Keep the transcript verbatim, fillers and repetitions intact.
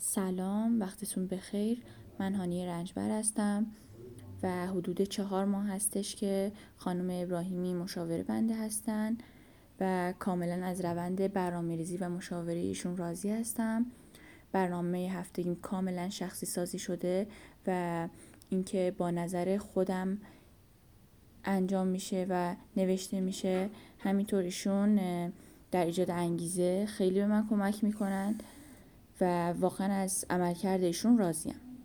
سلام، وقتتون بخیر. من هانیه رنجبر هستم و حدود چهار ماه هستش که خانم ابراهیمی مشاور بنده هستن و کاملا از روند برنامه‌ریزی و مشاوره ایشون راضی هستم. برنامه هفتگیم کاملا شخصی سازی شده و اینکه با نظر خودم انجام میشه و نوشته میشه. همینطور ایشون در ایجاد انگیزه خیلی به من کمک میکنند و واقعا از عملکرد ایشون راضیم.